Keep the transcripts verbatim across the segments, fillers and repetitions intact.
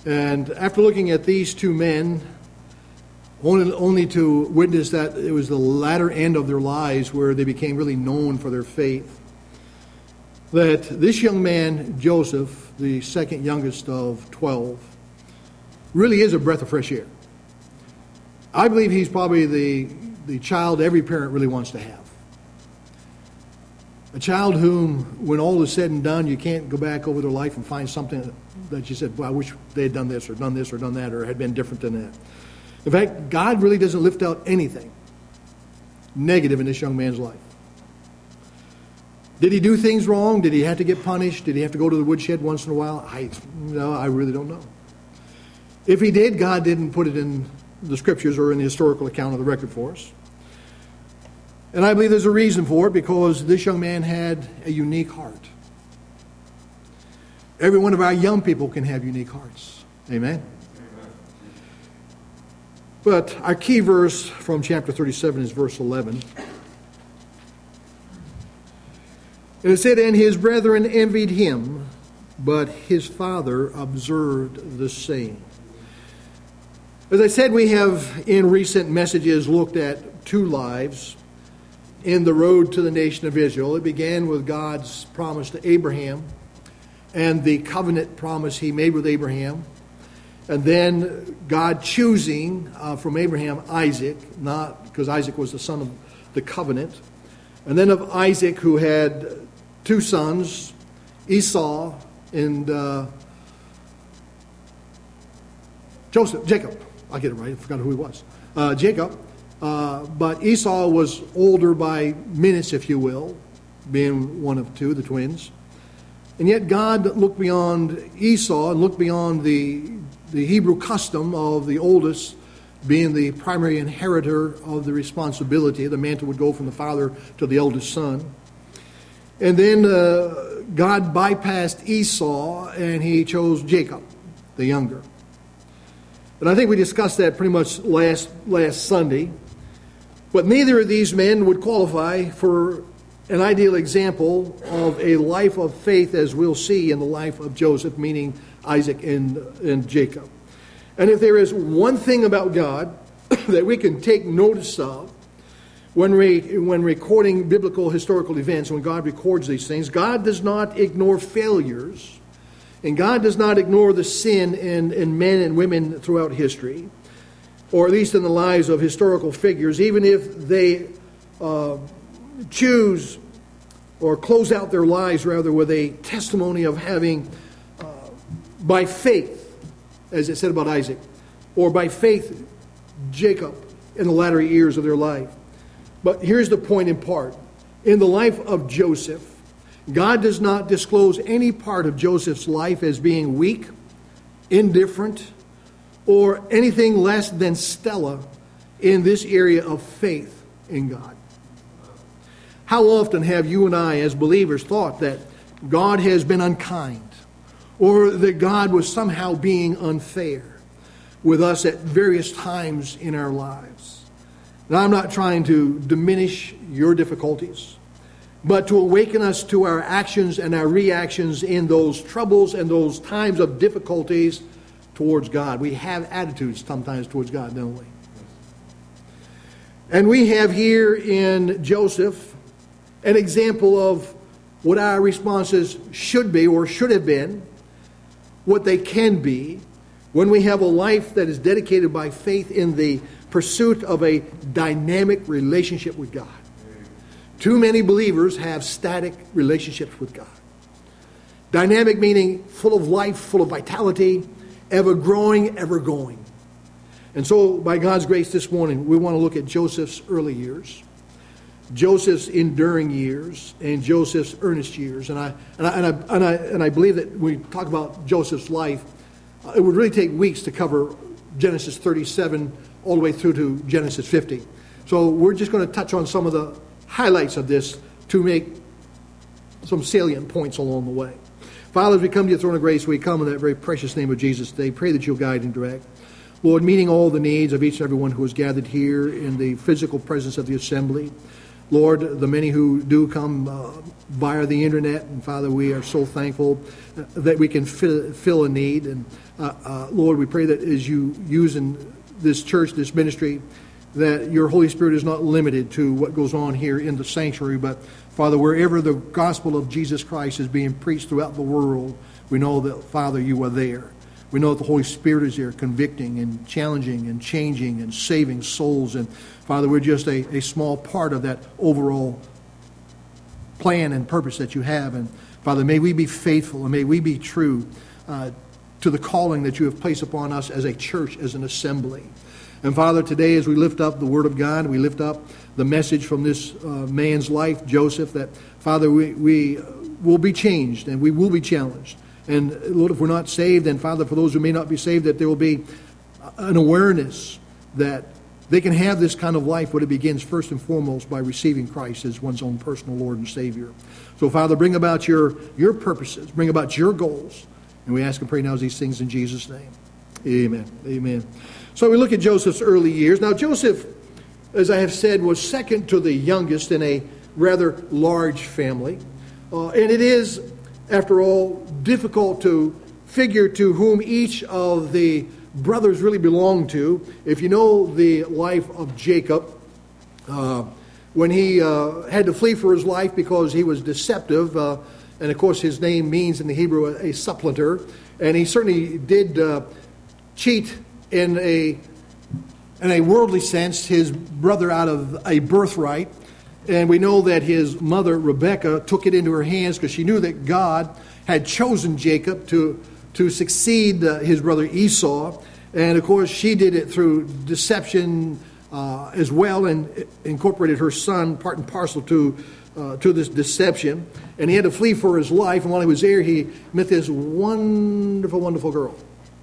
And after looking at these two men, only, only to witness that it was the latter end of their lives where they became really known for their faith, that this young man, Joseph, the second youngest of twelve, really is a breath of fresh air. I believe he's probably the, the child every parent really wants to have. A child whom, when all is said and done, you can't go back over their life and find something that you said, well, I wish they had done this or done this or done that or had been different than that. In fact, God really doesn't lift out anything negative in this young man's life. Did he do things wrong? Did he have to get punished? Did he have to go to the woodshed once in a while? I, no, I really don't know. If he did, God didn't put it in the scriptures or in the historical account of the record for us. And I believe there's a reason for it, because this young man had a unique heart. Every one of our young people can have unique hearts. Amen? Amen. But our key verse from chapter thirty-seven is verse eleven. And it said, "And his brethren envied him, but his father observed the saying." As I said, we have in recent messages looked at two lives in the road to the nation of Israel. It began with God's promise to Abraham and the covenant promise he made with Abraham. And then God choosing uh, from Abraham Isaac, not because Isaac was the son of the covenant. And then of Isaac, who had two sons, Esau and uh, Joseph, Jacob. I get it right. I forgot who he was. Uh, Jacob. Uh, but Esau was older by minutes, if you will, being one of two, the twins. And yet God looked beyond Esau and looked beyond the, the Hebrew custom of the oldest being the primary inheritor of the responsibility. The mantle would go from the father to the eldest son. And then uh, God bypassed Esau and he chose Jacob, the younger. And I think we discussed that pretty much last last Sunday. But neither of these men would qualify for an ideal example of a life of faith as we'll see in the life of Joseph, meaning Isaac and, and Jacob. And if there is one thing about God that we can take notice of when, we, when recording biblical historical events, when God records these things, God does not ignore failures, and God does not ignore the sin in, in men and women throughout history, or at least in the lives of historical figures, even if they uh, choose or close out their lives rather with a testimony of having, uh, by faith, as it said about Isaac, or by faith, Jacob, in the latter years of their life. But here's the point in part. In the life of Joseph, God does not disclose any part of Joseph's life as being weak, indifferent, or anything less than stellar in this area of faith in God. How often have you and I as believers thought that God has been unkind, or that God was somehow being unfair with us at various times in our lives? Now, I'm not trying to diminish your difficulties, but to awaken us to our actions and our reactions in those troubles and those times of difficulties towards God. We have attitudes sometimes towards God, don't we? And we have here in Joseph an example of what our responses should be or should have been, what they can be, when we have a life that is dedicated by faith in the pursuit of a dynamic relationship with God. Too many believers have static relationships with God. Dynamic meaning full of life, full of vitality, ever growing, ever going. And so, by God's grace this morning, we want to look at Joseph's early years, Joseph's enduring years, and Joseph's earnest years. And I and I and I and I, and I believe that when we talk about Joseph's life, uh, it would really take weeks to cover Genesis thirty-seven all the way through to Genesis fifty. So we're just going to touch on some of the highlights of this to make some salient points along the way. Father, as we come to your throne of grace, we come in that very precious name of Jesus today. Pray that you'll guide and direct. Lord, meeting all the needs of each and every one who is gathered here in the physical presence of the assembly. Lord, the many who do come uh, via the internet, and Father, we are so thankful that we can fill, fill a need. And uh, uh, Lord, we pray that as you use in this church, this ministry, that your Holy Spirit is not limited to what goes on here in the sanctuary, but Father, wherever the gospel of Jesus Christ is being preached throughout the world, we know that, Father, you are there. We know that the Holy Spirit is there convicting and challenging and changing and saving souls. And Father, we're just a, a small part of that overall plan and purpose that you have. And Father, may we be faithful and may we be true uh, to the calling that you have placed upon us as a church, as an assembly. And Father, today as we lift up the Word of God, we lift up the message from this uh, man's life, Joseph, that Father, we, we will be changed and we will be challenged. And Lord, if we're not saved, then Father, for those who may not be saved, that there will be an awareness that they can have this kind of life, but it begins first and foremost by receiving Christ as one's own personal Lord and Savior. So Father, bring about your, your purposes, bring about your goals. And we ask and pray now these things in Jesus' name. Amen. Amen. So we look at Joseph's early years. Now Joseph, as I have said, was second to the youngest in a rather large family. Uh, and it is, after all, difficult to figure to whom each of the brothers really belonged to. If you know the life of Jacob, uh, when he uh, had to flee for his life because he was deceptive, uh, and of course his name means in the Hebrew a, a supplanter, and he certainly did uh, cheat in a in a worldly sense his brother out of a birthright. And we know that his mother, Rebekah, took it into her hands because she knew that God had chosen Jacob to, to succeed uh, his brother Esau. And, of course, she did it through deception uh, as well, and incorporated her son part and parcel to, uh, to this deception. And he had to flee for his life. And while he was there, he met this wonderful, wonderful girl.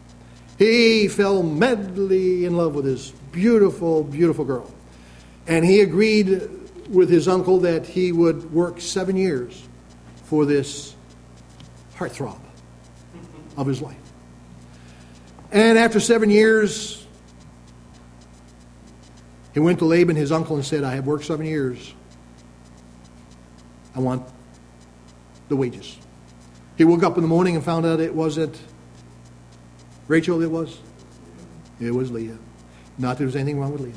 He fell madly in love with this beautiful, beautiful girl. And he agreed with his uncle that he would work seven years for this heartthrob of his life. And after seven years, he went to Laban, his uncle, and said, I have worked seven years. I want the wages. He woke up in the morning and found out it wasn't Rachel, it was. It was Leah. Not that there was anything wrong with Leah.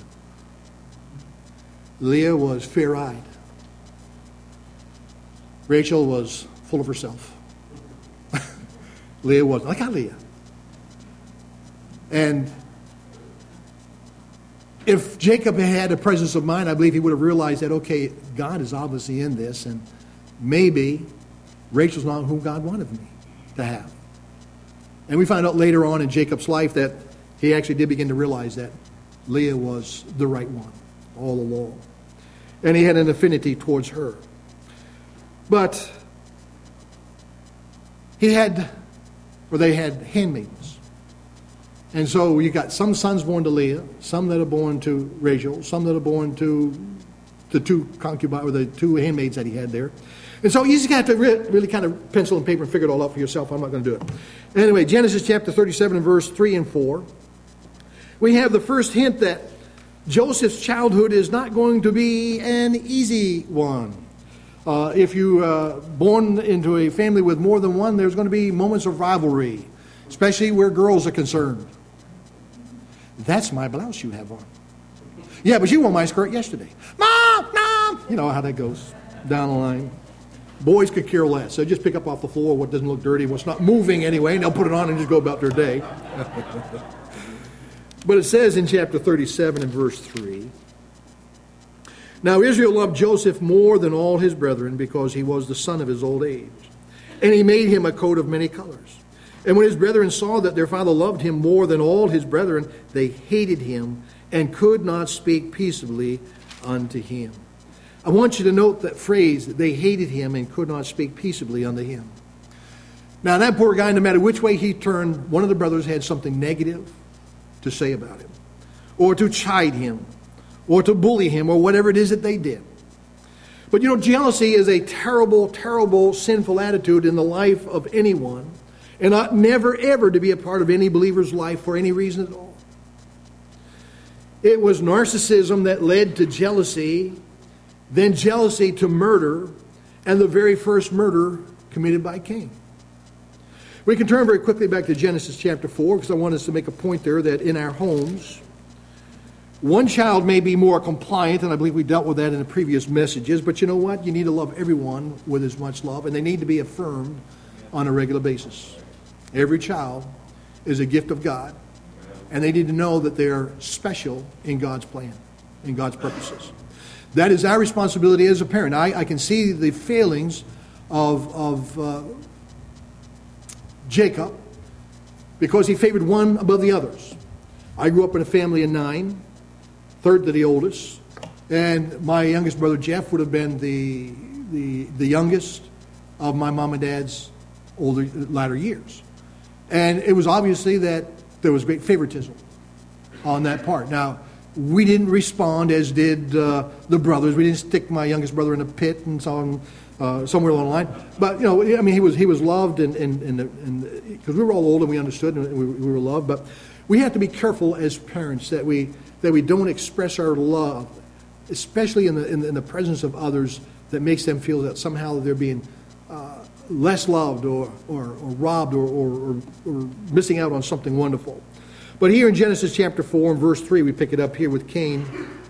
Leah was fair-eyed. Rachel was full of herself. Leah wasn't. I got Leah. And if Jacob had had a presence of mind, I believe he would have realized that, okay, God is obviously in this, and maybe Rachel's not who God wanted me to have. And we find out later on in Jacob's life that he actually did begin to realize that Leah was the right one all along. And he had an affinity towards her. But he had, or they had handmaidens. And so you got some sons born to Leah, some that are born to Rachel, some that are born to the two concubines, or the two handmaids that he had there. And so you just have to really, really kind of pencil and paper and figure it all out for yourself. I'm not going to do it. Anyway, Genesis chapter thirty-seven and verse three and four. We have the first hint that Joseph's childhood is not going to be an easy one. Uh, if you uh, born into a family with more than one, there's going to be moments of rivalry, especially where girls are concerned. That's my blouse you have on. Yeah, but you wore my skirt yesterday. Mom, Mom! You know how that goes down the line. Boys could care less. So just pick up off the floor what doesn't look dirty, what's not moving anyway, and they'll put it on and just go about their day. But it says in chapter thirty-seven and verse three, Now Israel loved Joseph more than all his brethren because he was the son of his old age. And he made him a coat of many colors. And when his brethren saw that their father loved him more than all his brethren, they hated him and could not speak peaceably unto him. I want you to note that phrase, that they hated him and could not speak peaceably unto him. Now that poor guy, no matter which way he turned, one of the brothers had something negative to say about him, or to chide him, or to bully him, or whatever it is that they did. But you know, jealousy is a terrible, terrible, sinful attitude in the life of anyone, and ought never, ever to be a part of any believer's life for any reason at all. It was narcissism that led to jealousy, then jealousy to murder, and the very first murder committed by Cain. We can turn very quickly back to Genesis chapter four, because I want us to make a point there that in our homes, one child may be more compliant, and I believe we dealt with that in the previous messages, but you know what? You need to love everyone with as much love, and they need to be affirmed on a regular basis. Every child is a gift of God, and they need to know that they're special in God's plan, in God's purposes. That is our responsibility as a parent. I, I can see the failings of, of uh, Jacob because he favored one above the others. I grew up in a family of nine, third to the oldest, and my youngest brother Jeff would have been the the, the youngest of my mom and dad's older latter years. And it was obviously that there was great favoritism on that part. Now, we didn't respond as did uh, the brothers. We didn't stick my youngest brother in a pit and so on, uh, somewhere along the line. But, you know, I mean, he was he was loved, and and and because we were all old and we understood and we, we were loved. But we have to be careful as parents that we that we don't express our love, especially in the in the, in the presence of others, that makes them feel that somehow they're being uh, less loved or or, or robbed or, or, or missing out on something wonderful. But here in Genesis chapter four and verse three, we pick it up here with Cain.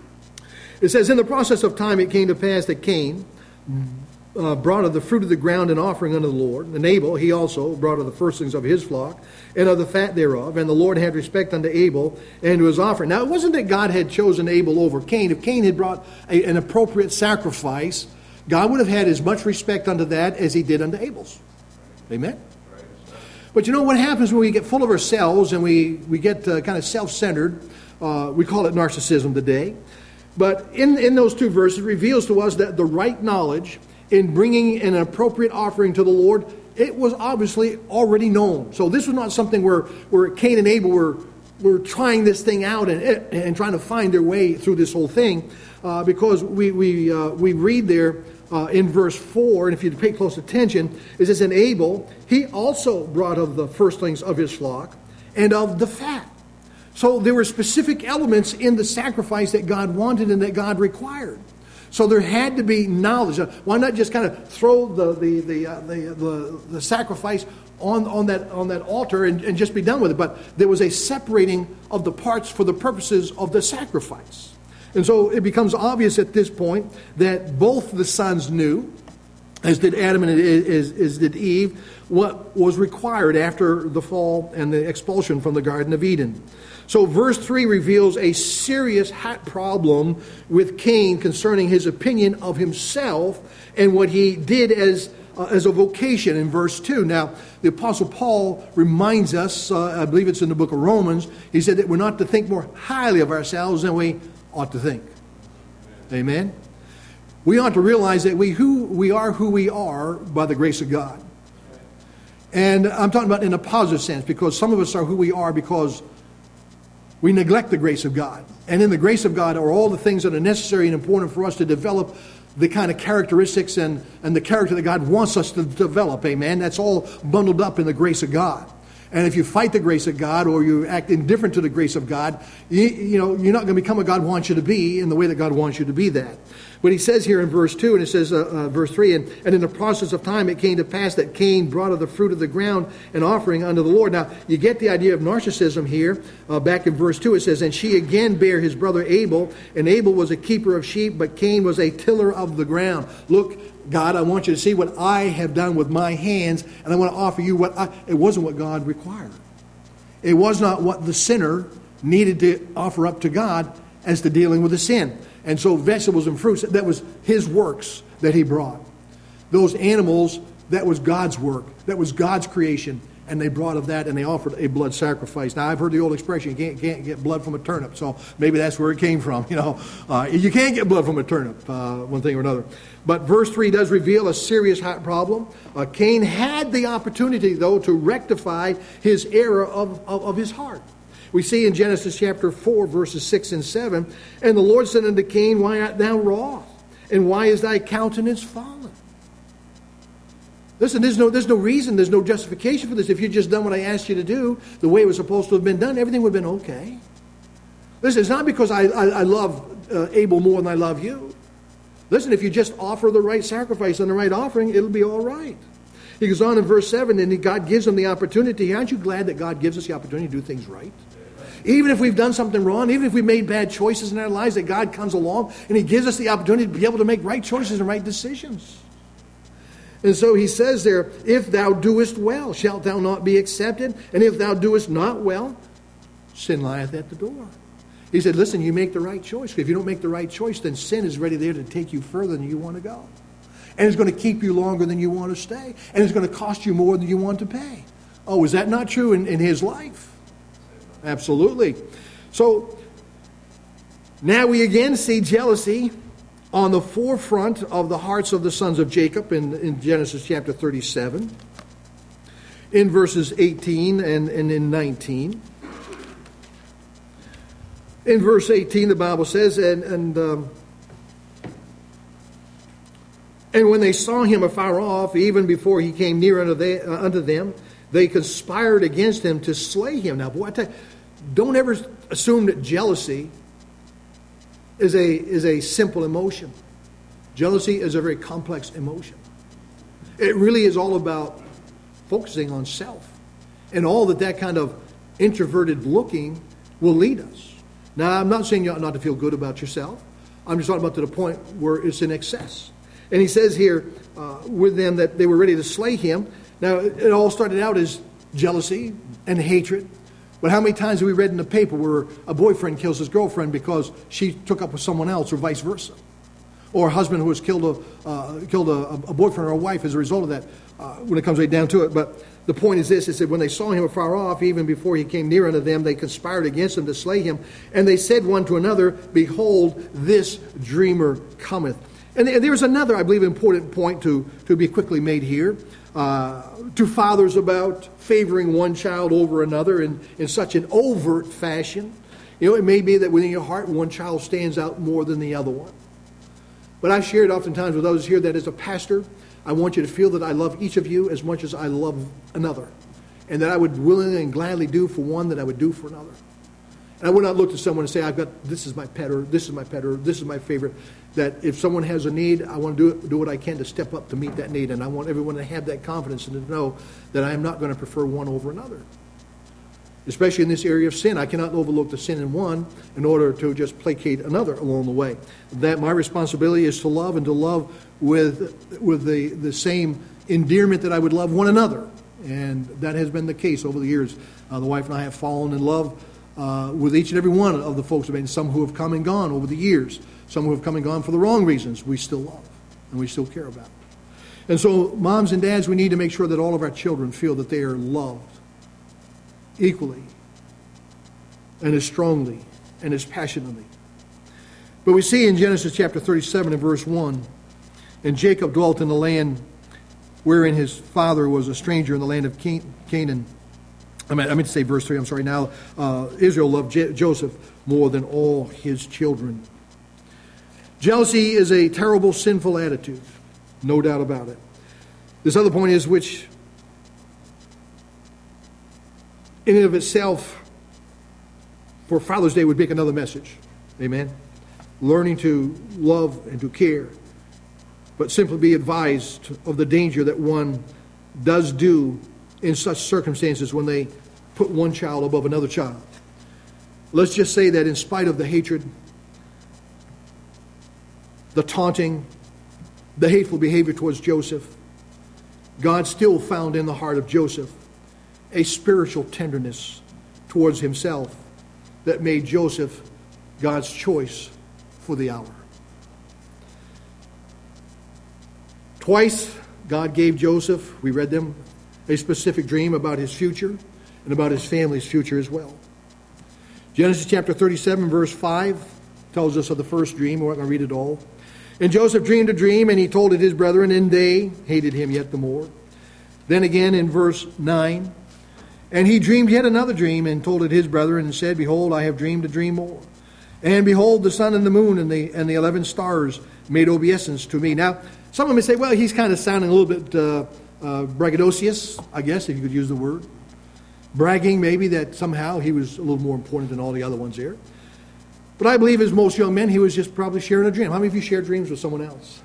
It says, in the process of time it came to pass that Cain uh, brought of the fruit of the ground an offering unto the Lord. And Abel, he also brought of the firstlings of his flock and of the fat thereof. And the Lord had respect unto Abel and to his offering. Now, it wasn't that God had chosen Abel over Cain. If Cain had brought a, an appropriate sacrifice, God would have had as much respect unto that as he did unto Abel's. Amen? But you know what happens when we get full of ourselves and we, we get uh, kind of self-centered? Uh, we call it narcissism today. But in, in those two verses, it reveals to us that the right knowledge in bringing an appropriate offering to the Lord, it was obviously already known. So this was not something where, where Cain and Abel were, were trying this thing out and, and trying to find their way through this whole thing. Uh, because we, we, uh, we read there, Uh, in verse four, and if you pay close attention, it says, and Abel, he also brought of the firstlings of his flock and of the fat. So there were specific elements in the sacrifice that God wanted and that God required. So there had to be knowledge. Why not just kind of throw the the the uh, the, the, the sacrifice on, on that on that altar and, and just be done with it? But there was a separating of the parts for the purposes of the sacrifice. And so it becomes obvious at this point that both the sons knew, as did Adam and as, as did Eve, what was required after the fall and the expulsion from the Garden of Eden. So verse three reveals a serious hot problem with Cain concerning his opinion of himself and what he did as uh, as a vocation in verse two. Now, the Apostle Paul reminds us, uh, I believe it's in the book of Romans, he said that we're not to think more highly of ourselves than we ought to think. Amen? We ought to realize that we who we are who we are by the grace of God. And I'm talking about in a positive sense, because some of us are who we are because we neglect the grace of God. And in the grace of God are all the things that are necessary and important for us to develop the kind of characteristics and, and the character that God wants us to develop. Amen? That's all bundled up in the grace of God. And if you fight the grace of God or you act indifferent to the grace of God, you, you know, you're not going to become what God wants you to be in the way that God wants you to be that. But he says here in verse two, and it says, uh, uh, verse three, and, and in the process of time it came to pass that Cain brought of the fruit of the ground an offering unto the Lord. Now, you get the idea of narcissism here. Uh, back in verse two it says, and she again bare his brother Abel, and Abel was a keeper of sheep, but Cain was a tiller of the ground. Look, God, I want you to see what I have done with my hands, and I want to offer you what I... It wasn't what God required. It was not what the sinner needed to offer up to God as to dealing with the sin. And so vegetables and fruits, that was his works that he brought. Those animals, that was God's work. That was God's creation. And they brought of that and they offered a blood sacrifice. Now, I've heard the old expression, you can't, can't get blood from a turnip. So maybe that's where it came from. You know, uh, you can't get blood from a turnip, uh, one thing or another. But verse three does reveal a serious hot problem. Uh, Cain had the opportunity, though, to rectify his error of, of, of his heart. We see in Genesis chapter four, verses six and seven, and the Lord said unto Cain, why art thou wroth? And why is thy countenance fallen? Listen, there's no, there's no reason, there's no justification for this. If you'd just done what I asked you to do, the way it was supposed to have been done, everything would have been okay. Listen, it's not because I, I, I love uh, Abel more than I love you. Listen, if you just offer the right sacrifice and the right offering, it'll be all right. He goes on in verse seven, and God gives them the opportunity. Aren't you glad that God gives us the opportunity to do things right? Even if we've done something wrong, even if we've made bad choices in our lives, that God comes along and He gives us the opportunity to be able to make right choices and right decisions. And so He says there, if thou doest well, shalt thou not be accepted? And if thou doest not well, sin lieth at the door. He said, listen, you make the right choice. If you don't make the right choice, then sin is ready there to take you further than you want to go. And it's going to keep you longer than you want to stay. And it's going to cost you more than you want to pay. Oh, is that not true in, in his life? Absolutely. So now we again see jealousy on the forefront of the hearts of the sons of Jacob in, in Genesis chapter thirty-seven, in verses eighteen and, and in nineteen. In verse eighteen, the Bible says, and and, um, and when they saw him afar off, even before he came near unto, they, uh, unto them, they conspired against him to slay him. Now, boy, I tell you, don't ever assume that jealousy is a is a simple emotion. Jealousy is a very complex emotion. It really is all about focusing on self, and all that that kind of introverted looking will lead us. Now, I'm not saying you ought not to feel good about yourself. I'm just talking about to the point where it's in excess. And he says here uh, with them that they were ready to slay him. Now, it all started out as jealousy and hatred. But how many times have we read in the paper where a boyfriend kills his girlfriend because she took up with someone else, or vice versa? Or a husband who has killed a uh, killed a, a boyfriend or a wife as a result of that, uh, when it comes right down to it. But the point is this, is that when they saw him afar off, even before he came near unto them, they conspired against him to slay him. And they said one to another, behold, this dreamer cometh. And there's another, I believe, important point to, to be quickly made here. Uh, to fathers about favoring one child over another in, in such an overt fashion. You know, it may be that within your heart one child stands out more than the other one. But I've shared oftentimes with others here that as a pastor, I want you to feel that I love each of you as much as I love another. And that I would willingly and gladly do for one that I would do for another. And I would not look to someone and say, I've got, this is my pet, or this is my pet, or this is my favorite. That if someone has a need, I want to do, do what I can to step up to meet that need. And I want everyone to have that confidence and to know that I am not going to prefer one over another. Especially in this area of sin. I cannot overlook the sin in one in order to just placate another along the way. That my responsibility is to love, and to love with, with the, the same endearment that I would love one another. And that has been the case over the years. Uh, the wife and I have fallen in love uh, with each and every one of the folks. I mean, some who have come and gone over the years. Some who have come and gone for the wrong reasons, we still love and we still care about. And so, moms and dads, we need to make sure that all of our children feel that they are loved equally and as strongly and as passionately. But we see in Genesis chapter thirty-seven and verse one, and Jacob dwelt in the land wherein his father was a stranger, in the land of Canaan. I mean, I meant to say verse three, I'm sorry. Now, uh, Israel loved J- Joseph more than all his children. Jealousy is a terrible, sinful attitude. No doubt about it. This other point is, which in and of itself, for Father's Day, would make another message. Amen? Learning to love and to care. But simply be advised of the danger that one does do in such circumstances when they put one child above another child. Let's just say that in spite of the hatred, the taunting, the hateful behavior towards Joseph, God still found in the heart of Joseph a spiritual tenderness towards himself that made Joseph God's choice for the hour. Twice, God gave Joseph, we read them, a specific dream about his future and about his family's future as well. Genesis chapter thirty-seven, verse five, tells us of the first dream. We're not going to read it all. And Joseph dreamed a dream, and he told it his brethren, and they hated him yet the more. Then again in verse nine, and he dreamed yet another dream, and told it his brethren, and said, behold, I have dreamed a dream more. And behold, the sun and the moon and the and the eleven stars made obeisance to me. Now, someone may say, well, he's kind of sounding a little bit uh, uh, braggadocious, I guess, if you could use the word. Bragging maybe that somehow he was a little more important than all the other ones here. But I believe as most young men, he was just probably sharing a dream. How many of you share dreams with someone else?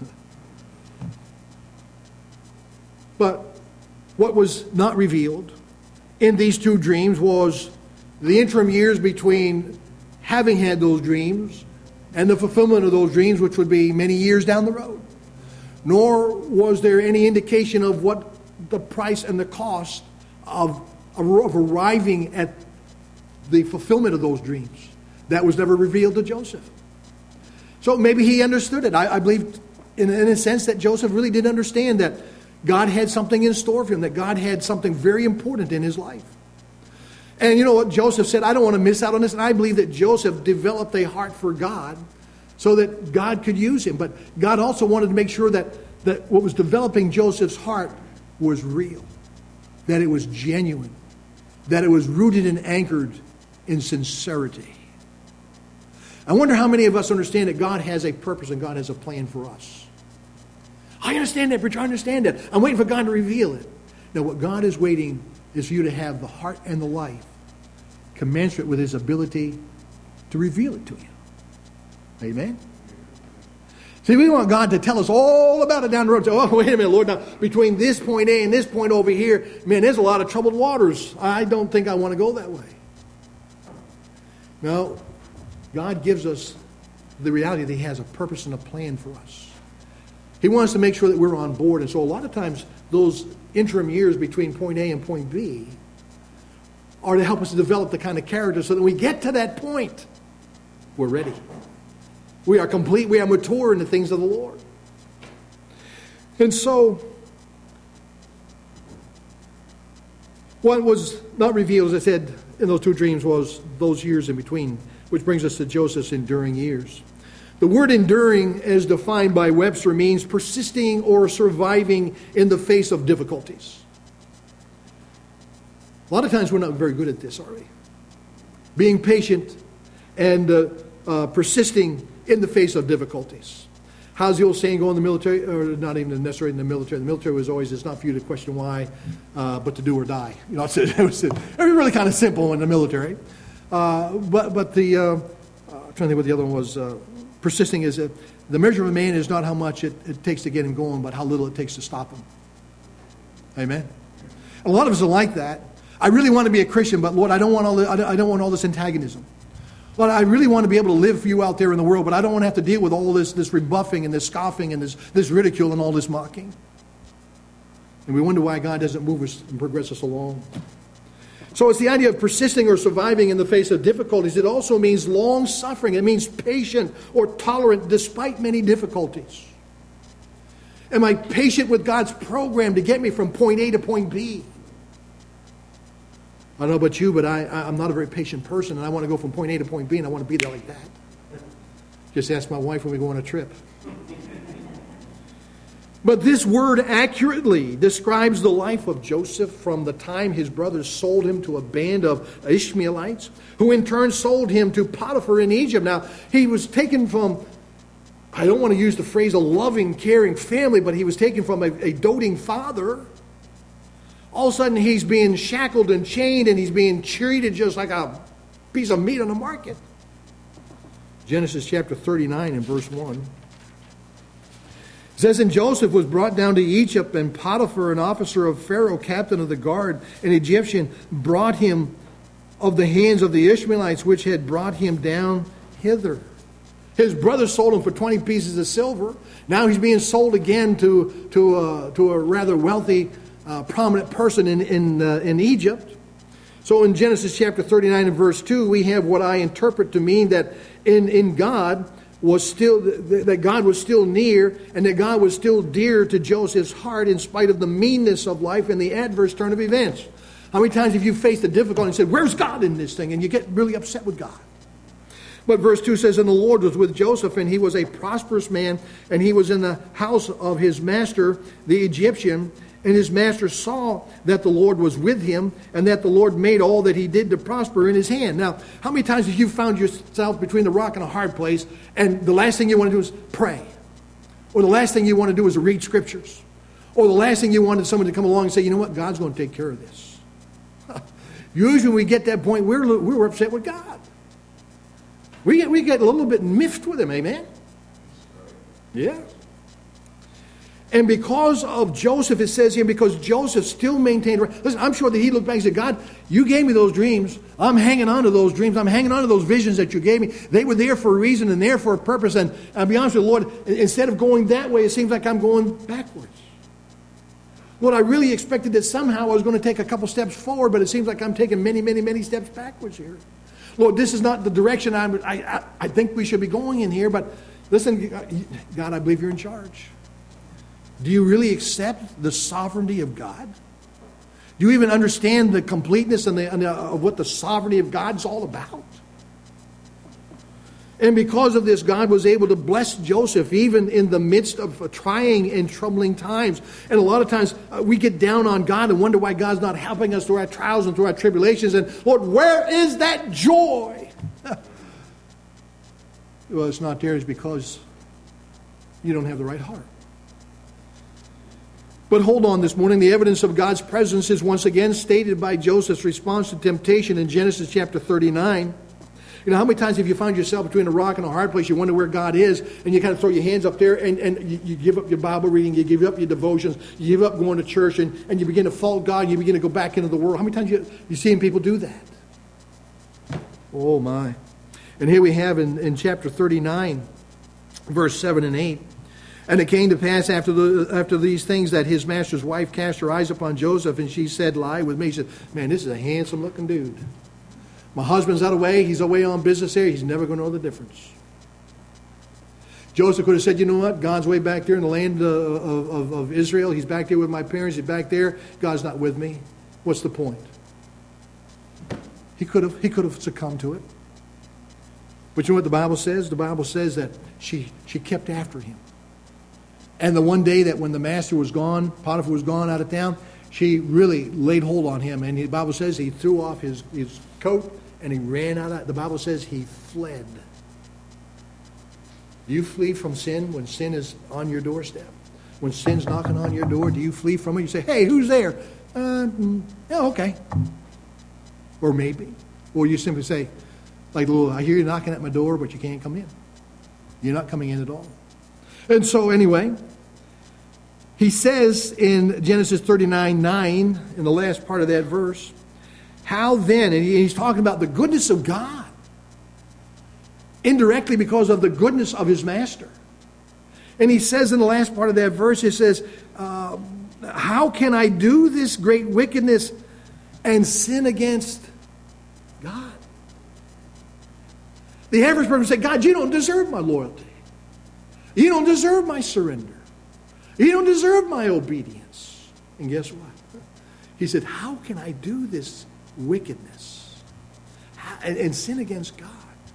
But what was not revealed in these two dreams was the interim years between having had those dreams and the fulfillment of those dreams, which would be many years down the road. Nor was there any indication of what the price and the cost of, of arriving at the fulfillment of those dreams. That was never revealed to Joseph. So maybe he understood it. I, I believe in, in a sense that Joseph really did understand that God had something in store for him, that God had something very important in his life. And you know what Joseph said, I don't want to miss out on this. And I believe that Joseph developed a heart for God so that God could use him. But God also wanted to make sure that, that what was developing Joseph's heart was real, that it was genuine, that it was rooted and anchored in sincerity. I wonder how many of us understand that God has a purpose and God has a plan for us. I understand that, preacher, I understand that. I'm waiting for God to reveal it. Now, what God is waiting is for you to have the heart and the life commensurate with his ability to reveal it to you. Amen? See, we want God to tell us all about it down the road. So, oh, wait a minute, Lord, now, between this point A and this point over here, man, there's a lot of troubled waters. I don't think I want to go that way. No, God gives us the reality that he has a purpose and a plan for us. He wants to make sure that we're on board. And so a lot of times those interim years between point A and point B are to help us to develop the kind of character so that when we get to that point, we're ready. We are complete. We are mature in the things of the Lord. And so what was not revealed, as I said, in those two dreams was those years in between, which brings us to Joseph's enduring years. The word enduring, as defined by Webster, means persisting or surviving in the face of difficulties. A lot of times we're not very good at this, are we? Being patient and uh, uh, persisting in the face of difficulties. How's the old saying go in the military? Or not even necessarily in the military. The military was always, it's not for you to question why, uh, but to do or die. You know, it was, it was really kind of simple in the military. Uh, but but the, uh, uh, I'm trying to think what the other one was. Uh, persisting is, a, the measure of a man is not how much it, it takes to get him going, but how little it takes to stop him. Amen? A lot of us are like that. I really want to be a Christian, but Lord, I don't want all the, I don't want all this antagonism. Lord, I really want to be able to live for you out there in the world, but I don't want to have to deal with all this, this rebuffing and this scoffing and this, this ridicule and all this mocking. And we wonder why God doesn't move us and progress us along. So it's the idea of persisting or surviving in the face of difficulties. It also means long suffering. It means patient or tolerant despite many difficulties. Am I patient with God's program to get me from point A to point B? I don't know about you, but I, I'm not a very patient person, and I want to go from point A to point B, and I want to be there like that. Just ask my wife when we go on a trip. But this word accurately describes the life of Joseph from the time his brothers sold him to a band of Ishmaelites, who in turn sold him to Potiphar in Egypt. Now, he was taken from, I don't want to use the phrase a loving, caring family, but he was taken from a, a doting father. All of a sudden, he's being shackled and chained, and he's being treated just like a piece of meat on the market. Genesis chapter thirty-nine and verse one. It says, and Joseph was brought down to Egypt, and Potiphar, an officer of Pharaoh, captain of the guard, an Egyptian, brought him of the hands of the Ishmaelites, which had brought him down hither. His brothers sold him for twenty pieces of silver. Now he's being sold again to, to, uh, to a rather wealthy, uh, prominent person in, in, uh, in Egypt. So in Genesis chapter thirty-nine and verse two, we have what I interpret to mean that in, in God, was still that God was still near, and that God was still dear to Joseph's heart in spite of the meanness of life and the adverse turn of events. How many times have you faced a difficulty and said, where's God in this thing? And you get really upset with God. But verse two says, and the Lord was with Joseph, and he was a prosperous man, and he was in the house of his master, the Egyptian. And his master saw that the Lord was with him, and that the Lord made all that he did to prosper in his hand. Now, how many times have you found yourself between the rock and a hard place, and the last thing you want to do is pray? Or the last thing you want to do is read scriptures? Or the last thing you wanted someone to come along and say, you know what, God's going to take care of this. Usually when we get to that point, we're, we're upset with God. We get, we get a little bit miffed with him, amen? Yeah. And because of Joseph, it says here, because Joseph still maintained... Listen, I'm sure that he looked back and said, God, you gave me those dreams. I'm hanging on to those dreams. I'm hanging on to those visions that you gave me. They were there for a reason and there for a purpose. And I'll be honest with you, Lord, instead of going that way, it seems like I'm going backwards. Lord, I really expected that somehow I was going to take a couple steps forward, but it seems like I'm taking many, many, many steps backwards here. Lord, this is not the direction I'm, I, I, I think we should be going in here, but listen, God, I believe you're in charge. Do you really accept the sovereignty of God? Do you even understand the completeness and the, and the, of what the sovereignty of God's all about? And because of this, God was able to bless Joseph even in the midst of trying and troubling times. And a lot of times uh, we get down on God and wonder why God's not helping us through our trials and through our tribulations. And Lord, where is that joy? Well, it's not there. It's because you don't have the right heart. But hold on this morning. The evidence of God's presence is once again stated by Joseph's response to temptation in Genesis chapter thirty-nine. You know, how many times have you found yourself between a rock and a hard place, you wonder where God is, and you kind of throw your hands up there, and, and you, you give up your Bible reading, you give up your devotions, you give up going to church, and, and you begin to fault God, and you begin to go back into the world. How many times you you seen people do that? Oh, my. And here we have in, in chapter thirty-nine, verse seven and eight. And it came to pass after the, after these things that his master's wife cast her eyes upon Joseph, and she said, lie with me. She said, man, this is a handsome looking dude. My husband's out away. He's away on business there. He's never going to know the difference. Joseph could have said, you know what? God's way back there in the land of, of, of Israel. He's back there with my parents. He's back there. God's not with me. What's the point? He could have, he could have succumbed to it. But you know what the Bible says? The Bible says that she, she kept after him. And the one day that when the master was gone, Potiphar was gone out of town, she really laid hold on him. And the Bible says he threw off his, his coat and he ran out of, the Bible says he fled. Do you flee from sin when sin is on your doorstep? When sin's knocking on your door, do you flee from it? You say, hey, who's there? Uh, mm, yeah, okay. Or maybe. Or you simply say, like, little, I hear you knocking at my door, but you can't come in. You're not coming in at all. And so anyway, he says in Genesis thirty-nine nine, in the last part of that verse, how then, and he's talking about the goodness of God, indirectly because of the goodness of his master. And he says in the last part of that verse, he says, uh, how can I do this great wickedness and sin against God? The average person would say, God, you don't deserve my loyalty. You don't deserve my surrender. You don't deserve my obedience. And guess what? He said, how can I do this wickedness and, and sin against God?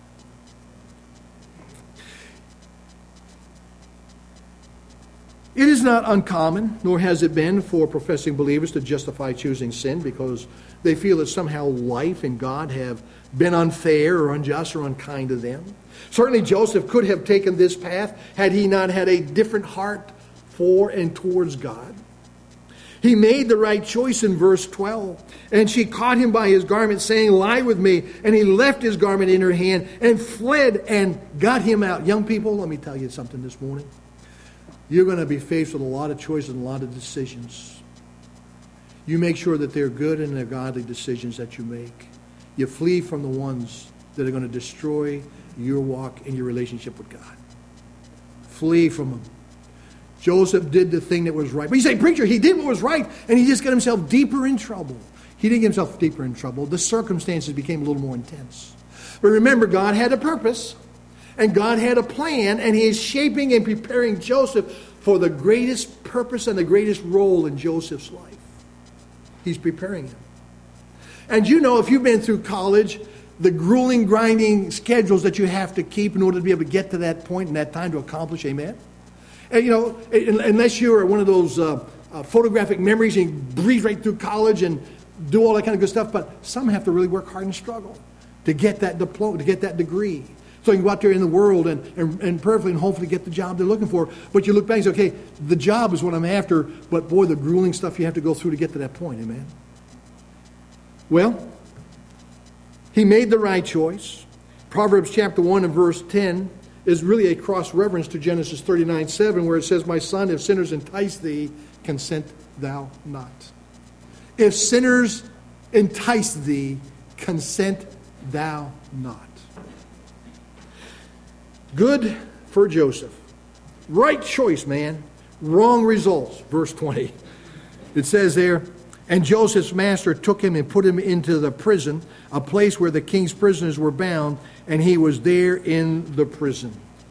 It is not uncommon, nor has it been, for professing believers to justify choosing sin because they feel that somehow life and God have been unfair or unjust or unkind to them. Certainly Joseph could have taken this path had he not had a different heart for and towards God. He made the right choice in verse twelve. And she caught him by his garment, saying, lie with me. And he left his garment in her hand and fled and got him out. Young people, let me tell you something this morning. You're going to be faced with a lot of choices and a lot of decisions. You make sure that they're good and they're godly decisions that you make. You flee from the ones that are going to destroy your walk and your relationship with God. Flee from them. Joseph did the thing that was right. But you say, preacher, he did what was right, and he just got himself deeper in trouble. He didn't get himself deeper in trouble. The circumstances became a little more intense. But remember, God had a purpose, and God had a plan, and he is shaping and preparing Joseph for the greatest purpose and the greatest role in Joseph's life. He's preparing him. And you know, if you've been through college, the grueling, grinding schedules that you have to keep in order to be able to get to that point and that time to accomplish, amen? And, you know, unless you're one of those uh, uh, photographic memories and you breeze right through college and do all that kind of good stuff, but some have to really work hard and struggle to get that diploma, to get that degree. So you can go out there in the world and, and, and perfectly and hopefully get the job they're looking for. But you look back and say, okay, the job is what I'm after, but boy, the grueling stuff you have to go through to get to that point, amen? Well, he made the right choice, Proverbs chapter one and verse ten is really a cross-reference to Genesis thirty-nine seven, where it says, "My son, if sinners entice thee, consent thou not." If sinners entice thee, consent thou not. Good for Joseph. Right choice, man. Wrong results. Verse twenty. It says there, "And Joseph's master took him and put him into the prison, a place where the king's prisoners were bound, and he was there in the prison."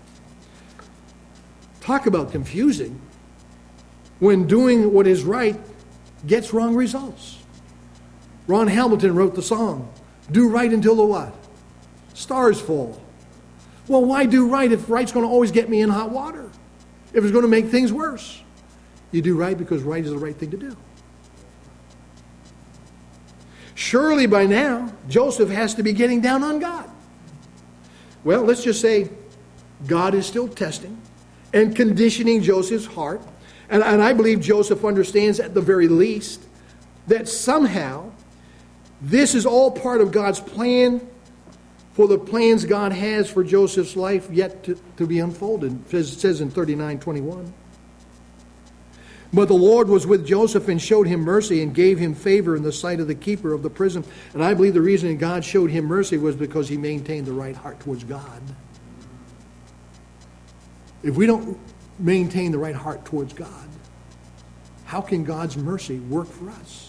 Talk about confusing. When doing what is right gets wrong results. Ron Hamilton wrote the song, "Do right until the what? Stars fall." Well, why do right if right's going to always get me in hot water? If it's going to make things worse. You do right because right is the right thing to do. Surely by now, Joseph has to be getting down on God. Well, let's just say God is still testing and conditioning Joseph's heart. And, and I believe Joseph understands at the very least that somehow this is all part of God's plan for the plans God has for Joseph's life yet to, to be unfolded. It says in thirty-nine twenty-one. "But the Lord was with Joseph and showed him mercy and gave him favor in the sight of the keeper of the prison." And I believe the reason God showed him mercy was because he maintained the right heart towards God. If we don't maintain the right heart towards God, how can God's mercy work for us?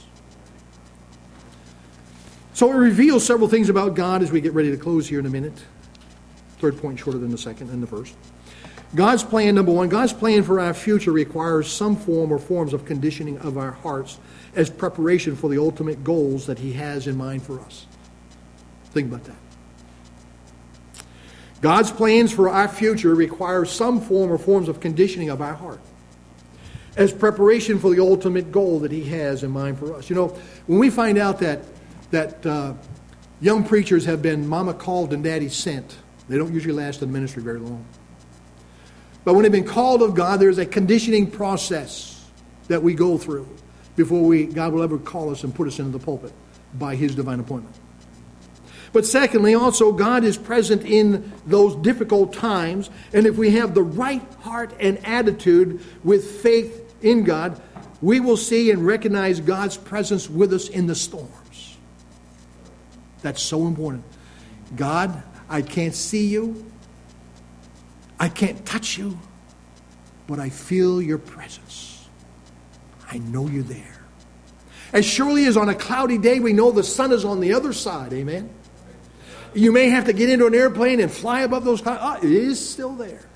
So it reveals several things about God as we get ready to close here in a minute. Third point shorter than the second and the first. God's plan, number one, God's plan for our future requires some form or forms of conditioning of our hearts as preparation for the ultimate goals that he has in mind for us. Think about that. God's plans for our future require some form or forms of conditioning of our heart as preparation for the ultimate goal that he has in mind for us. You know, when we find out that that uh, young preachers have been mama called and daddy sent, they don't usually last in ministry very long. But when they've been called of God, there's a conditioning process that we go through before we God will ever call us and put us into the pulpit by his divine appointment. But secondly, also, God is present in those difficult times. And if we have the right heart and attitude with faith in God, we will see and recognize God's presence with us in the storms. That's so important. God, I can't see you. I can't touch you. But I feel your presence. I know you're there. As surely as on a cloudy day we know the sun is on the other side. Amen. You may have to get into an airplane and fly above those clouds. Oh, it is still there.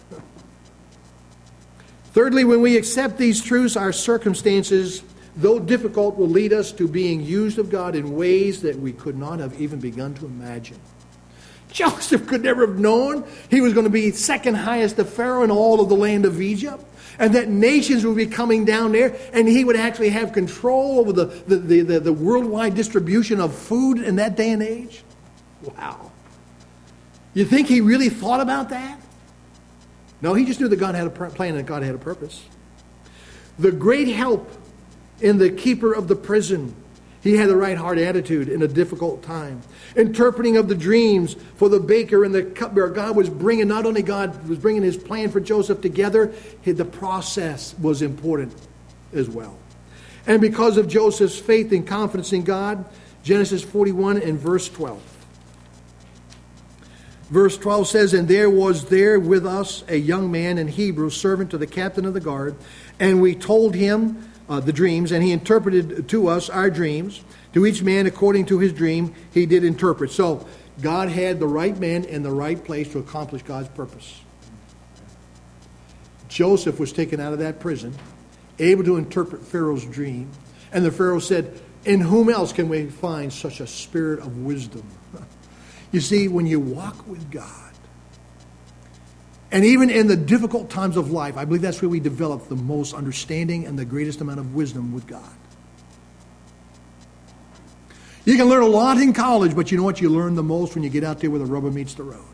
Thirdly, when we accept these truths, our circumstances, though difficult, will lead us to being used of God in ways that we could not have even begun to imagine. Joseph could never have known he was going to be second highest to Pharaoh in all of the land of Egypt, and that nations would be coming down there, and he would actually have control over the, the, the, the, the worldwide distribution of food in that day and age. Wow. You think he really thought about that? No, he just knew that God had a plan and God had a purpose. The great help in the keeper of the prison, he had the right heart attitude in a difficult time. Interpreting of the dreams for the baker and the cupbearer, God was bringing, not only God was bringing his plan for Joseph together, the process was important as well. And because of Joseph's faith and confidence in God, Genesis forty-one and verse twelve. Verse twelve says, "And there was there with us a young man in Hebrew, servant to the captain of the guard, and we told him uh, the dreams, and he interpreted to us our dreams. To each man according to his dream he did interpret." So God had the right man in the right place to accomplish God's purpose. Joseph was taken out of that prison, able to interpret Pharaoh's dream. And the Pharaoh said, "In whom else can we find such a spirit of wisdom?" You see, when you walk with God, and even in the difficult times of life, I believe that's where we develop the most understanding and the greatest amount of wisdom with God. You can learn a lot in college, but you know what? You learn the most when you get out there where the rubber meets the road.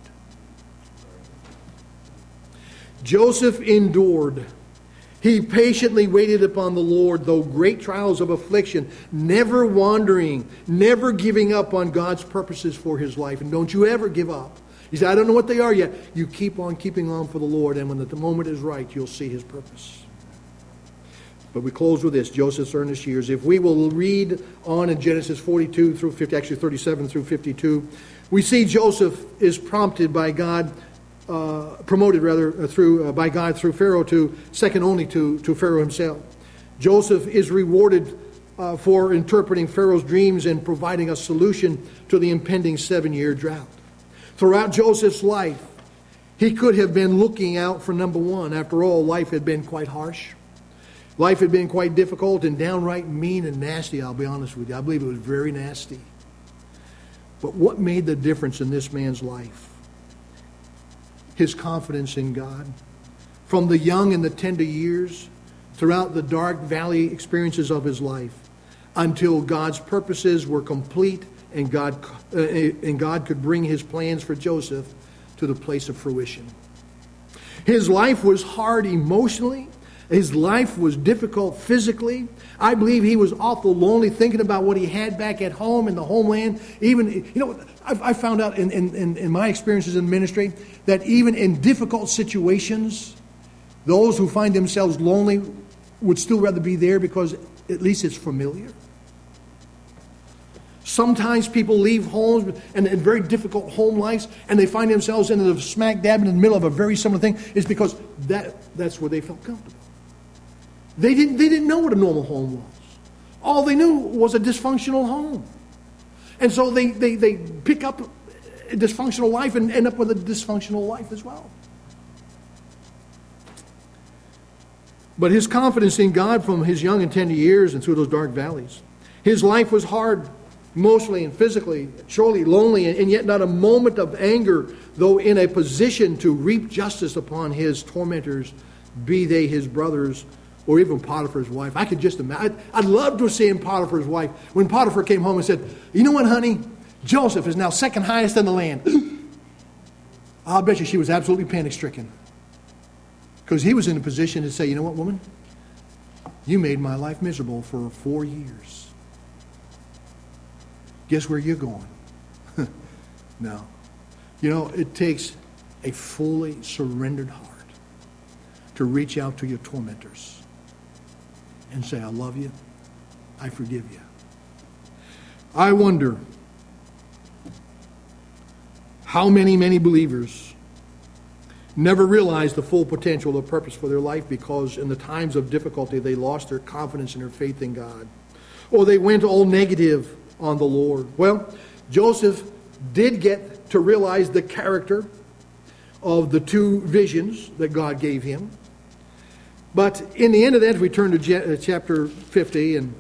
Joseph endured. He patiently waited upon the Lord, though great trials of affliction, never wandering, never giving up on God's purposes for his life. And don't you ever give up. He said, I don't know what they are yet. You keep on keeping on for the Lord, and when the moment is right, you'll see his purpose. But we close with this, Joseph's earnest years. If we will read on in Genesis forty-two through fifty, actually thirty-seven through fifty-two, we see Joseph is prompted by God, uh, promoted rather, through uh, by God through Pharaoh to second only to, to Pharaoh himself. Joseph is rewarded uh, for interpreting Pharaoh's dreams and providing a solution to the impending seven-year drought. Throughout Joseph's life, he could have been looking out for number one. After all, life had been quite harsh. Life had been quite difficult and downright mean and nasty, I'll be honest with you. I believe it was very nasty. But what made the difference in this man's life? His confidence in God. From the young and the tender years, throughout the dark valley experiences of his life, until God's purposes were complete and God, uh, and God could bring his plans for Joseph to the place of fruition. His life was hard emotionally. His life was difficult physically. I believe he was awful lonely, thinking about what he had back at home in the homeland. Even, you know, I've, I found out in, in, in my experiences in ministry that even in difficult situations, those who find themselves lonely would still rather be there because at least it's familiar. Sometimes people leave homes and, and very difficult home lives, and they find themselves in the smack dab in the middle of a very similar thing. It's because that that's where they felt comfortable. They didn't, they didn't know what a normal home was. All they knew was a dysfunctional home. And so they, they, they pick up a dysfunctional life and end up with a dysfunctional life as well. But his confidence in God from his young and tender years and through those dark valleys. His life was hard emotionally and physically, surely lonely, and yet not a moment of anger, though in a position to reap justice upon his tormentors, be they his brothers or even Potiphar's wife. I could just imagine. I'd love to have seen Potiphar's wife when Potiphar came home and said, you know what, honey? Joseph is now second highest in the land. I'll bet you she was absolutely panic-stricken. Because he was in a position to say, you know what, woman? You made my life miserable for four years. Guess where you're going? No. You know, it takes a fully surrendered heart to reach out to your tormentors and say, I love you. I forgive you. I wonder how many, many believers never realized the full potential of purpose for their life because in the times of difficulty they lost their confidence and their faith in God. Or they went all negative on the Lord. Well, Joseph did get to realize the character of the two visions that God gave him. But in the end of that, if we turn to chapter fifty and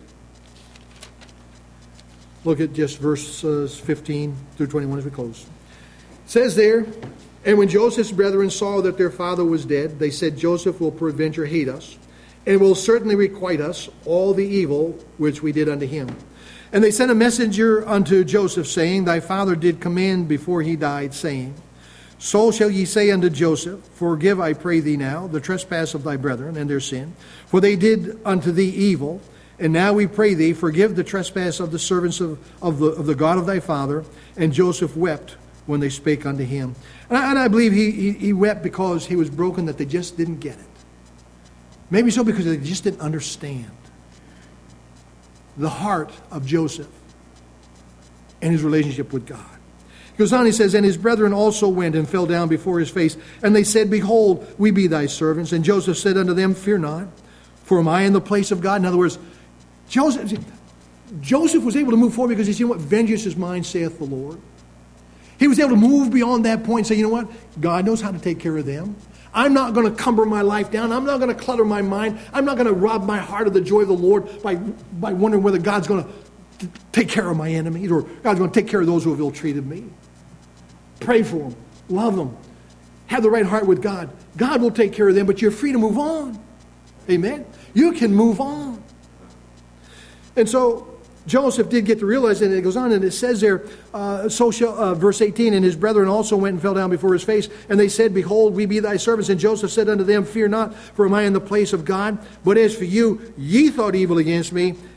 look at just verses fifteen through twenty-one as we close. It says there, and when Joseph's brethren saw that their father was dead, they said, Joseph will peradventure hate us, and will certainly requite us all the evil which we did unto him. And they sent a messenger unto Joseph, saying, Thy father did command before he died, saying, So shall ye say unto Joseph, Forgive, I pray thee now, the trespass of thy brethren and their sin, for they did unto thee evil. And now we pray thee, forgive the trespass of the servants of, of, the, of the God of thy father. And Joseph wept when they spake unto him. And I, and I believe he, he, he wept because he was broken that they just didn't get it. Maybe so because they just didn't understand the heart of Joseph and his relationship with God. He goes on, he says, And his brethren also went and fell down before his face. And they said, Behold, we be thy servants. And Joseph said unto them, Fear not, for am I in the place of God? In other words, Joseph, Joseph was able to move forward because he said, what vengeance is mine, saith the Lord. He was able to move beyond that point and say, you know what? God knows how to take care of them. I'm not going to cumber my life down. I'm not going to clutter my mind. I'm not going to rob my heart of the joy of the Lord by, by wondering whether God's going to take care of my enemies or God's going to take care of those who have ill-treated me. Pray for them. Love them. Have the right heart with God. God will take care of them, but you're free to move on. Amen? You can move on. And so Joseph did get to realize that, and it goes on, and it says there, uh, so shall, uh, verse eighteen, And his brethren also went and fell down before his face, and they said, Behold, we be thy servants. And Joseph said unto them, Fear not, for am I in the place of God? But as for you, ye thought evil against me,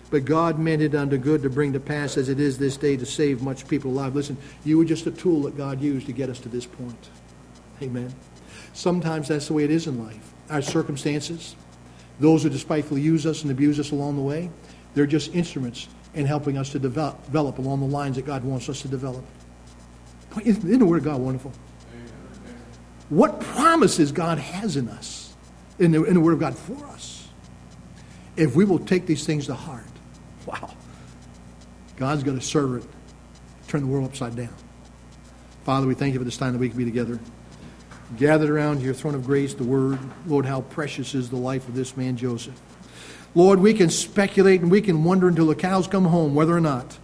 but God meant it unto good to bring to pass as it is this day to save much people alive. Listen, you were just a tool that God used to get us to this point. Amen. Sometimes that's the way it is in life. Our circumstances, those who despitefully use us and abuse us along the way, they're just instruments in helping us to develop, develop along the lines that God wants us to develop. Isn't the Word of God wonderful? What promises God has in us, in the, in the Word of God for us. If we will take these things to heart, wow, God's going to serve it, turn the world upside down. Father, we thank you for this time that we can be together, gathered around your throne of grace, the Word. Lord, how precious is the life of this man Joseph. Lord, we can speculate and we can wonder until the cows come home whether or not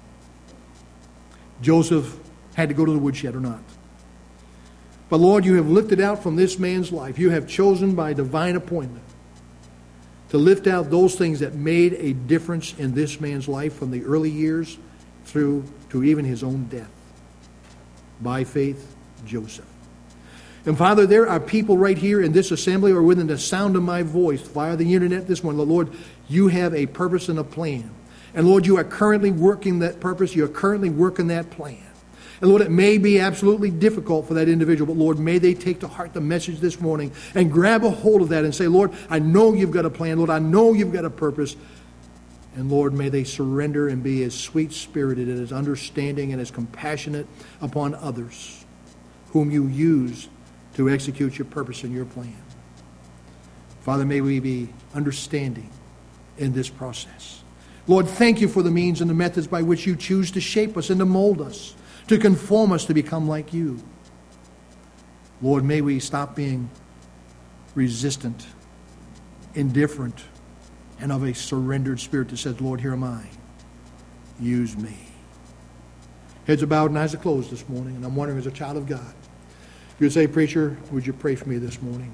Joseph had to go to the woodshed or not. But Lord, you have lifted out from this man's life. You have chosen by divine appointment to lift out those things that made a difference in this man's life from the early years through to even his own death. By faith, Joseph. And Father, there are people right here in this assembly or within the sound of my voice via the internet this morning. Lord, you have a purpose and a plan. And Lord, you are currently working that purpose. You are currently working that plan. And Lord, it may be absolutely difficult for that individual, but Lord, may they take to heart the message this morning and grab a hold of that and say, Lord, I know you've got a plan. Lord, I know you've got a purpose. And Lord, may they surrender and be as sweet-spirited and as understanding and as compassionate upon others whom you use to execute your purpose and your plan. Father, may we be understanding in this process. Lord, thank you for the means and the methods by which you choose to shape us and to mold us, to conform us to become like you. Lord, may we stop being resistant, indifferent, and of a surrendered spirit that says, Lord, here am I. Use me. Heads are bowed and eyes are closed this morning, and I'm wondering, as a child of God, if you'd say, preacher, would you pray for me this morning?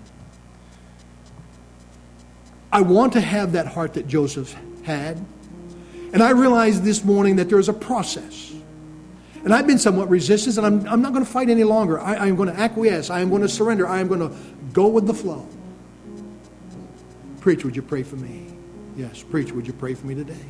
I want to have that heart that Joseph had. And I realize this morning that there is a process. And I've been somewhat resistant, and I'm, I'm not going to fight any longer. I, I am going to acquiesce. I am going to surrender. I am going to go with the flow. Preach, would you pray for me? Yes, preach, would you pray for me today?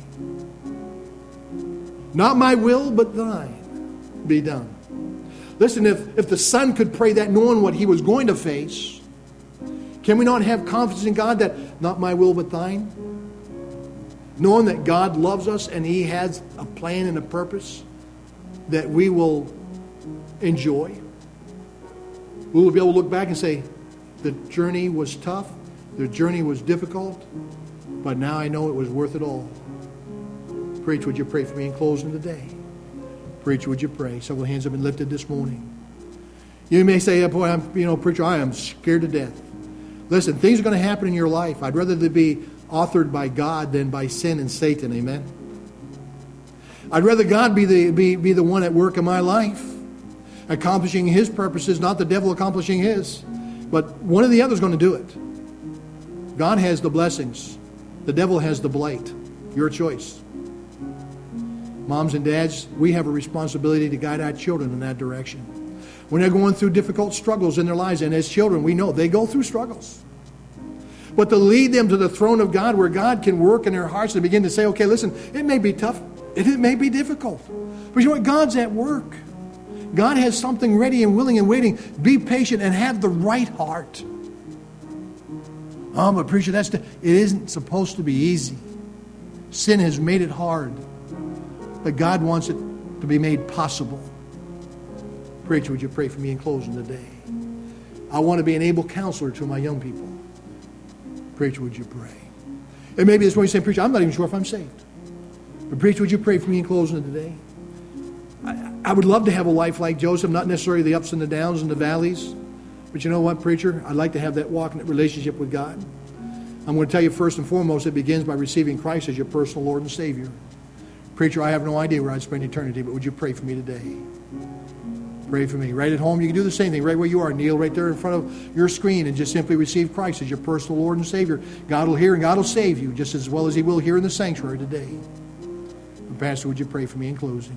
Not my will, but thine be done. Listen, if, if the son could pray that knowing what he was going to face, can we not have confidence in God that not my will, but thine? Knowing that God loves us and he has a plan and a purpose that we will enjoy. We will be able to look back and say, the journey was tough, the journey was difficult, but now I know it was worth it all. Preach, would you pray for me in closing today? Preacher, would you pray? Several hands have been lifted this morning. You may say, oh, boy, I'm, you know, preacher, I am scared to death. Listen, things are going to happen in your life. I'd rather they be authored by God than by sin and Satan. Amen. I'd rather God be the be, be the one at work in my life, accomplishing his purposes, not the devil accomplishing his. But one or the other is going to do it. God has the blessings. The devil has the blight. Your choice. Moms and dads, we have a responsibility to guide our children in that direction. When they're going through difficult struggles in their lives, and as children, we know they go through struggles. But to lead them to the throne of God where God can work in their hearts and begin to say, okay, listen, it may be tough, it may be difficult, but you know what? God's at work. God has something ready and willing and waiting. Be patient and have the right heart. Oh, but preacher, that's the, it isn't supposed to be easy. Sin has made it hard. But God wants it to be made possible. Preacher, would you pray for me in closing today? I want to be an able counselor to my young people. Preacher, would you pray? And maybe this morning you're saying, preacher, I'm not even sure if I'm saved. But preacher, would you pray for me in closing today? I, I would love to have a life like Joseph, not necessarily the ups and the downs and the valleys. But you know what, preacher? I'd like to have that walk in that relationship with God. I'm going to tell you first and foremost, it begins by receiving Christ as your personal Lord and Savior. Preacher, I have no idea where I'd spend eternity, but would you pray for me today? Pray for me. Right at home, you can do the same thing. Right where you are, kneel right there in front of your screen and just simply receive Christ as your personal Lord and Savior. God will hear and God will save you just as well as he will here in the sanctuary today. And Pastor, would you pray for me in closing?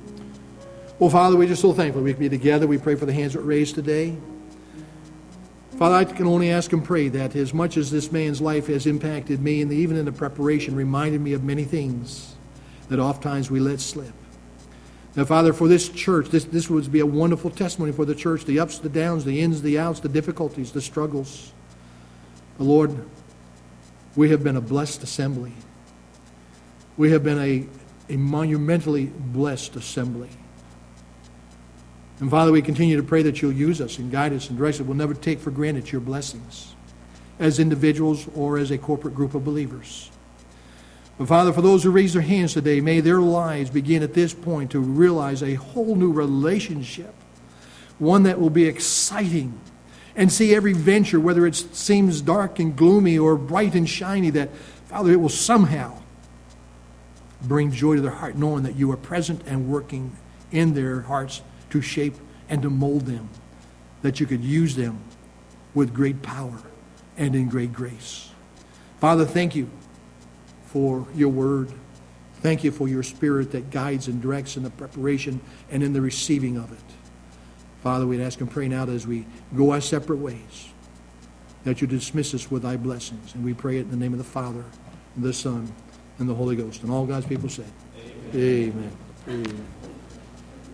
Well, Father, we're just so thankful we can be together. We pray for the hands that were raised today. Father, I can only ask and pray that as much as this man's life has impacted me, and even in the preparation reminded me of many things that oftentimes we let slip. Now, Father, for this church, this, this would be a wonderful testimony for the church, the ups, the downs, the ins, the outs, the difficulties, the struggles. But Lord, we have been a blessed assembly. We have been a, a monumentally blessed assembly. And Father, we continue to pray that you'll use us and guide us and direct us. We'll never take for granted your blessings as individuals or as a corporate group of believers. But Father, for those who raise their hands today, may their lives begin at this point to realize a whole new relationship, one that will be exciting, and see every venture, whether it seems dark and gloomy or bright and shiny, that, Father, it will somehow bring joy to their heart, knowing that you are present and working in their hearts to shape and to mold them, that you could use them with great power and in great grace. Father, thank you for your word. Thank you for your spirit that guides and directs in the preparation and in the receiving of it. Father, we'd ask and pray now that as we go our separate ways, that you dismiss us with thy blessings. And we pray it in the name of the Father, and the Son, and the Holy Ghost. And all God's people said, Amen. Amen. Amen.